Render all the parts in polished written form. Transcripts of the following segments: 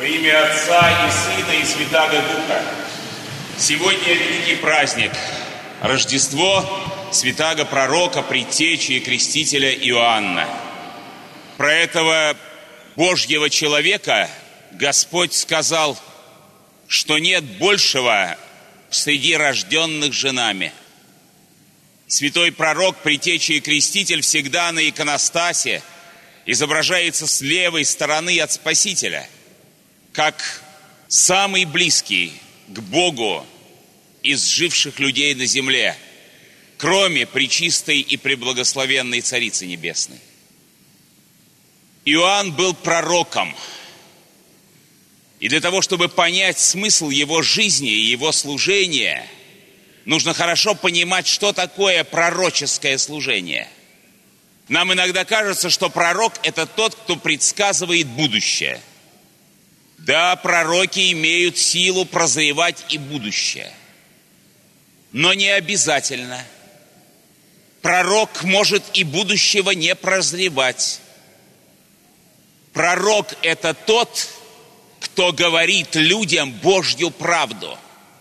имя Отца и Сына и Святаго Духа. Сегодня великий праздник – Рождество святаго пророка, предтечи и крестителя Иоанна. Про этого Божьего человека Господь сказал, что нет большего среди рожденных женами. Святой пророк, предтеча и креститель всегда на иконостасе изображается с левой стороны от Спасителя, как самый близкий к Богу из живших людей на земле, кроме пречистой и преблагословенной Царицы Небесной. Иоанн был пророком, и для того, чтобы понять смысл его жизни и его служения, нужно хорошо понимать, что такое пророческое служение. Нам иногда кажется, что пророк – это тот, кто предсказывает будущее. Да, пророки имеют силу прозревать и будущее, но не обязательно. Пророк может и будущего не прозревать. Пророк – это тот, кто говорит людям Божью правду.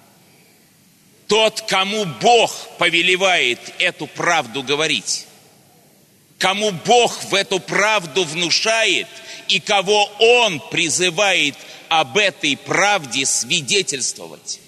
Тот, кому Бог повелевает эту правду говорить. Кому Бог в эту правду внушает и кого Он призывает об этой правде свидетельствовать.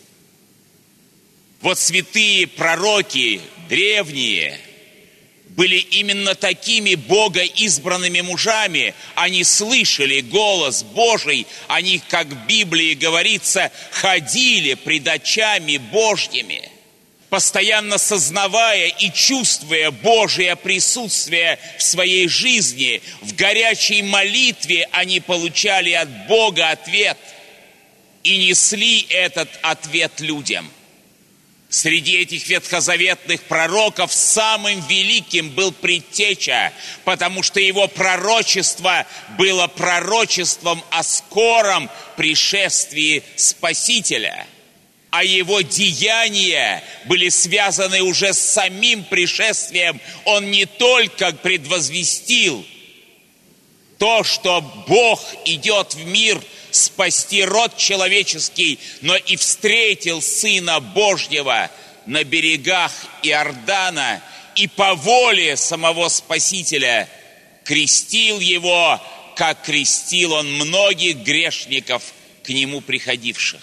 Вот святые пророки, древние, были именно такими богоизбранными мужами. Они слышали голос Божий, они, как в Библии говорится, ходили пред очами Божьими, постоянно сознавая и чувствуя Божие присутствие в своей жизни. В горячей молитве они получали от Бога ответ и несли этот ответ людям. Среди этих ветхозаветных пророков самым великим был предтеча, потому что его пророчество было пророчеством о скором пришествии Спасителя, а его деяния были связаны уже с самим пришествием. Он не только предвозвестил то, что Бог идет в мир спасти род человеческий, но и встретил Сына Божьего на берегах Иордана и по воле самого Спасителя крестил его, как крестил он многих грешников, к нему приходивших.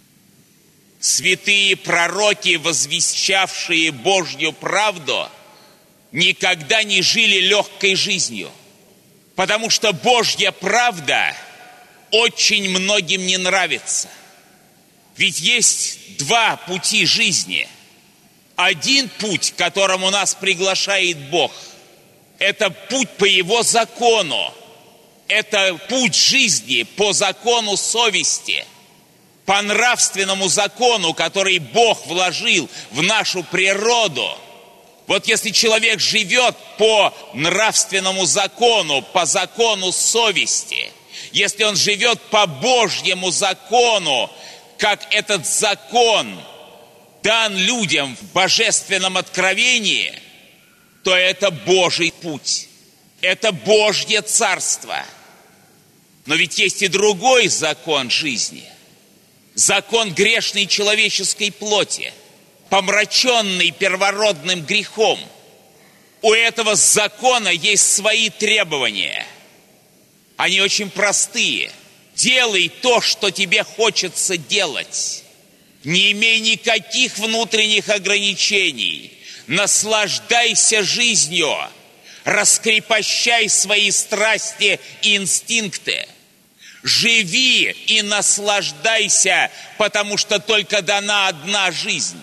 Святые пророки, возвещавшие Божью правду, никогда не жили легкой жизнью, потому что Божья правда очень многим не нравится. Ведь есть два пути жизни. Один путь, к которому нас приглашает Бог, это путь по Его закону. Это путь жизни по закону совести, по нравственному закону, который Бог вложил в нашу природу. Вот если человек живет по нравственному закону, по закону совести, если он живет по Божьему закону, как этот закон дан людям в божественном откровении, то это Божий путь, это Божье царство. Но ведь есть и другой закон жизни, закон грешной человеческой плоти, помраченный первородным грехом. У этого закона есть свои требования. Они очень простые. Делай то, что тебе хочется делать. Не имей никаких внутренних ограничений. Наслаждайся жизнью. Раскрепощай свои страсти и инстинкты. Живи и наслаждайся, потому что только дана одна жизнь.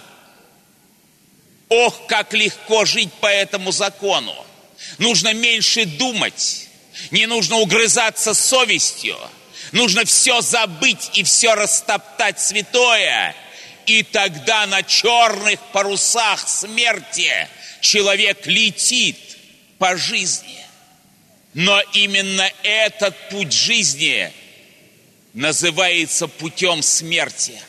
Ох, как легко жить по этому закону. Нужно меньше думать. Не нужно угрызаться совестью. Нужно все забыть и все растоптать святое. И тогда на черных парусах смерти человек летит по жизни. Но именно этот путь жизни называется путем смерти.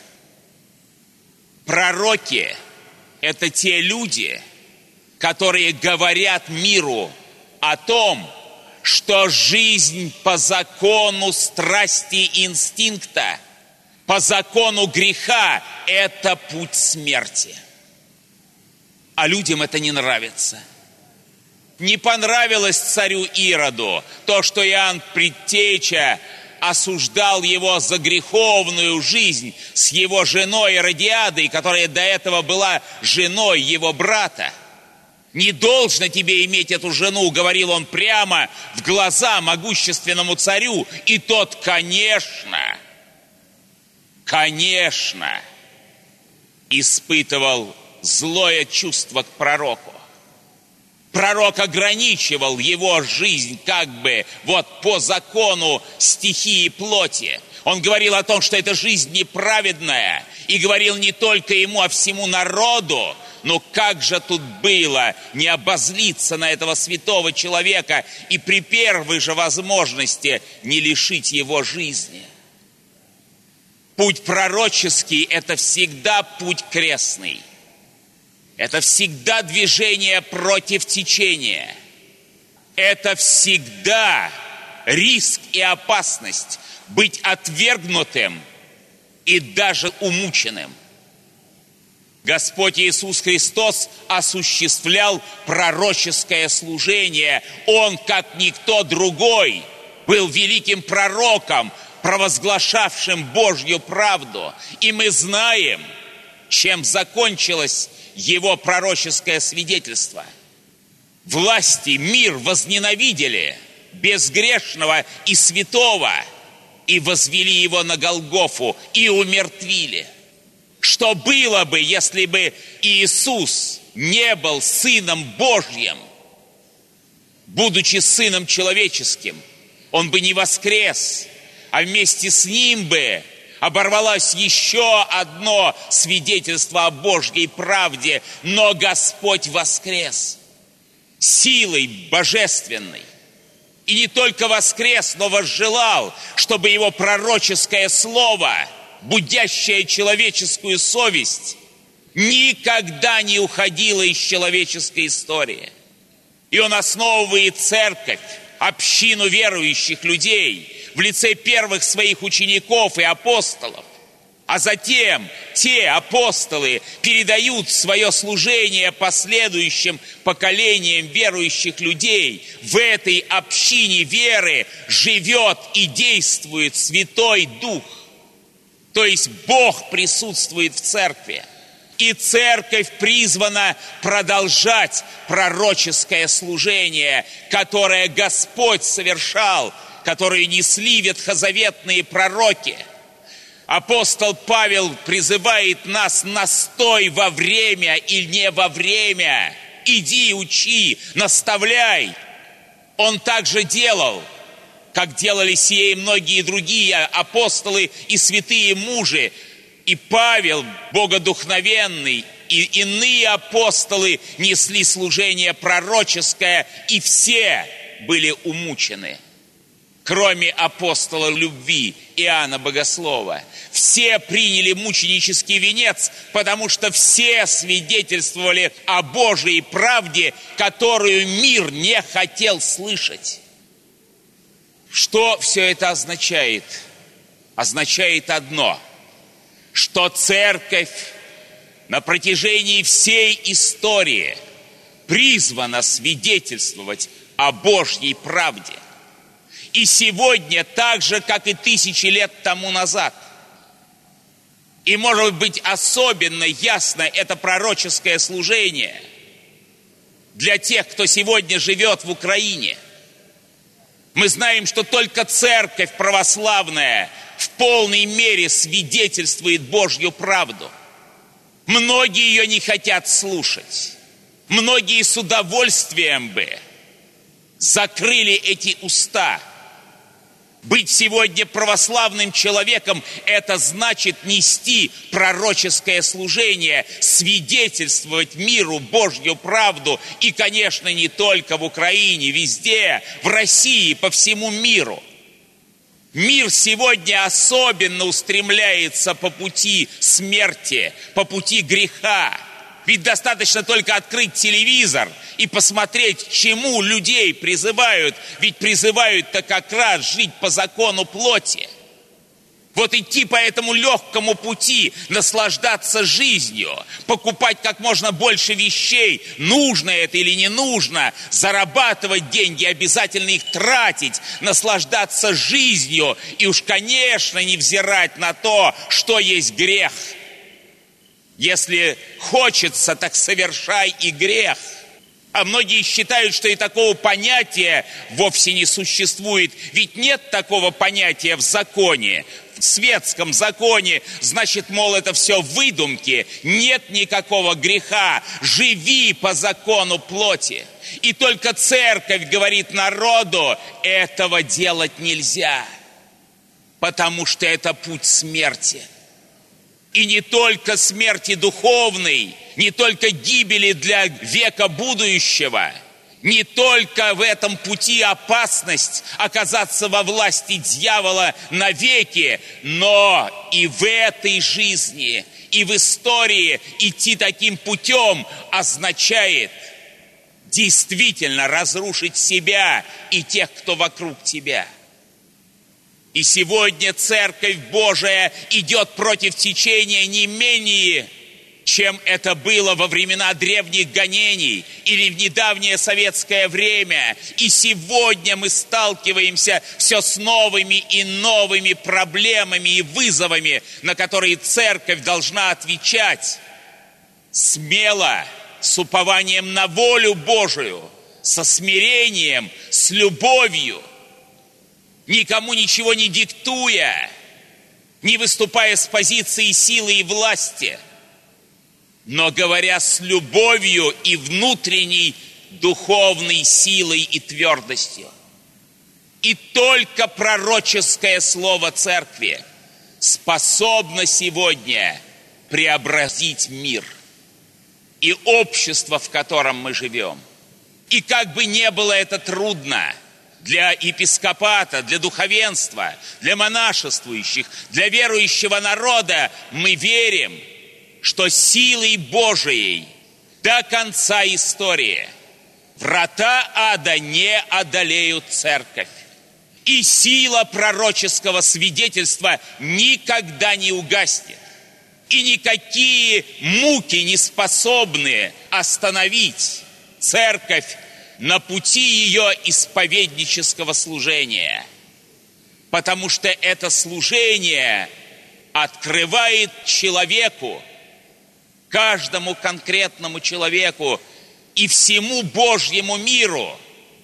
Пророки – это те люди, которые говорят миру о том, что жизнь по закону страсти и инстинкта, по закону греха – это путь смерти. А людям это не нравится. Не понравилось царю Ироду то, что Иоанн Предтеча осуждал его за греховную жизнь с его женой Иродиадой, которая до этого была женой его брата. «Не должно тебе иметь эту жену», — говорил он прямо в глаза могущественному царю. И тот, конечно, испытывал злое чувство к пророку. Пророк ограничивал его жизнь как бы вот по закону стихии плоти. Он говорил о том, что эта жизнь неправедная, и говорил не только ему, а всему народу. Но как же тут было не обозлиться на этого святого человека и при первой же возможности не лишить его жизни? Путь пророческий – это всегда путь крестный. Это всегда движение против течения. Это всегда риск и опасность быть отвергнутым и даже умученным. Господь Иисус Христос осуществлял пророческое служение. Он, как никто другой, был великим пророком, провозглашавшим Божью правду. И мы знаем, чем закончилось его пророческое свидетельство. Власти, мир возненавидели безгрешного и святого и возвели его на Голгофу и умертвили. Что было бы, если бы Иисус не был Сыном Божьим? Будучи Сыном человеческим, Он бы не воскрес, а вместе с Ним бы оборвалось еще одно свидетельство о Божьей правде, но Господь воскрес силой божественной. И не только воскрес, но возжелал, чтобы Его пророческое слово, будящее человеческую совесть, никогда не уходило из человеческой истории. И Он основывает церковь, общину верующих людей в лице первых своих учеников и апостолов. А затем те апостолы передают свое служение последующим поколениям верующих людей. В этой общине веры живет и действует Святой Дух. То есть Бог присутствует в церкви. И церковь призвана продолжать пророческое служение, которое Господь совершал, которое несли ветхозаветные пророки. Апостол Павел призывает нас: настой во время и не во время. Иди, учи, наставляй. Он также делал, как делали сие и многие другие апостолы и святые мужи. И Павел, богодухновенный, и иные апостолы несли служение пророческое, и все были умучены. Кроме апостола любви Иоанна Богослова. Все приняли мученический венец, потому что все свидетельствовали о Божьей правде, которую мир не хотел слышать. Что все это означает? Означает одно, что церковь на протяжении всей истории призвана свидетельствовать о Божьей правде. И сегодня так же, как и 1000 лет тому назад. И, может быть, особенно ясно это пророческое служение для тех, кто сегодня живет в Украине. Мы знаем, что только церковь православная в полной мере свидетельствует Божью правду. Многие ее не хотят слушать. Многие с удовольствием бы закрыли эти уста. Быть сегодня православным человеком – это значит нести пророческое служение, свидетельствовать миру Божью правду. И, конечно, не только в Украине, везде, в России, по всему миру. Мир сегодня особенно устремляется по пути смерти, по пути греха. Ведь достаточно только открыть телевизор и посмотреть, к чему людей призывают. Ведь призывают-то как раз жить по закону плоти. Вот идти по этому легкому пути, наслаждаться жизнью, покупать как можно больше вещей, нужно это или не нужно, зарабатывать деньги, обязательно их тратить, наслаждаться жизнью и уж, конечно, не взирать на то, что есть грех. Если хочется, так совершай и грех. А многие считают, что и такого понятия вовсе не существует. Ведь нет такого понятия в законе. В светском законе, значит, мол, это все выдумки. Нет никакого греха. Живи по закону плоти. И только церковь говорит народу, этого делать нельзя. Потому что это путь смерти. И не только смерти духовной, не только гибели для века будущего, не только в этом пути опасность оказаться во власти дьявола навеки, но и в этой жизни, и в истории идти таким путем означает действительно разрушить себя и тех, кто вокруг тебя. И сегодня Церковь Божия идет против течения не менее, чем это было во времена древних гонений или в недавнее советское время. И сегодня мы сталкиваемся все с новыми и новыми проблемами и вызовами, на которые Церковь должна отвечать смело, с упованием на волю Божию, со смирением, с любовью, никому ничего не диктуя, не выступая с позиции силы и власти, но говоря с любовью и внутренней духовной силой и твердостью. И только пророческое слово Церкви способно сегодня преобразить мир и общество, в котором мы живем. И как бы не было это трудно для епископата, для духовенства, для монашествующих, для верующего народа, мы верим, что силой Божией до конца истории врата ада не одолеют церковь. И сила пророческого свидетельства никогда не угаснет. И никакие муки не способны остановить церковь на пути ее исповеднического служения. Потому что это служение открывает человеку, каждому конкретному человеку и всему Божьему миру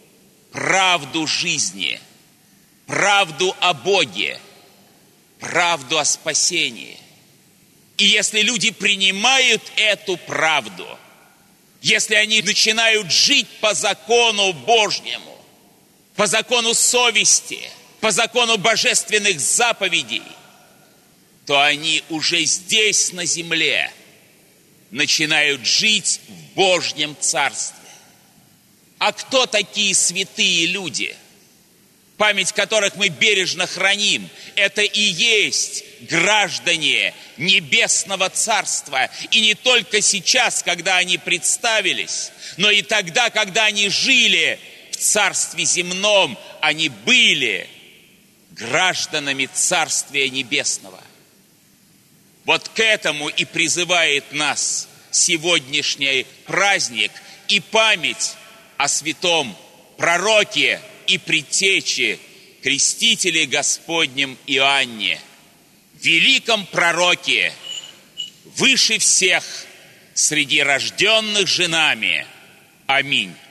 правду жизни, правду о Боге, правду о спасении. И если люди принимают эту правду, если они начинают жить по закону Божьему, по закону совести, по закону божественных заповедей, то они уже здесь, на земле, начинают жить в Божьем Царстве. А кто такие святые люди, память которых мы бережно храним? Это и есть граждане Небесного Царства. И не только сейчас, когда они представились, но и тогда, когда они жили в Царстве земном, они были гражданами Царствия Небесного. Вот к этому и призывает нас сегодняшний праздник и память о святом пророке и предтече, крестителе Господнем Иоанне, великом пророке, выше всех среди рожденных женами. Аминь.